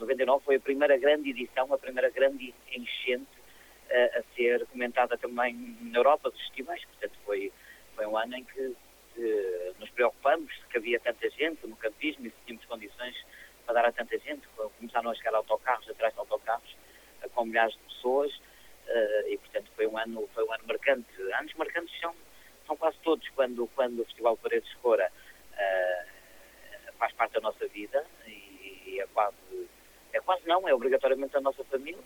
99 foi a primeira grande edição, a primeira grande enchente a ser comentada também na Europa dos festivais. Portanto, foi um ano em que nos preocupamos que havia tanta gente no campismo e se tínhamos condições para dar a tanta gente. Começaram a chegar autocarros atrás de autocarros com milhares de pessoas e, portanto, foi um ano marcante. Anos marcantes são quase todos quando o Festival Paredes de Coura faz parte da nossa vida e é obrigatoriamente a nossa família.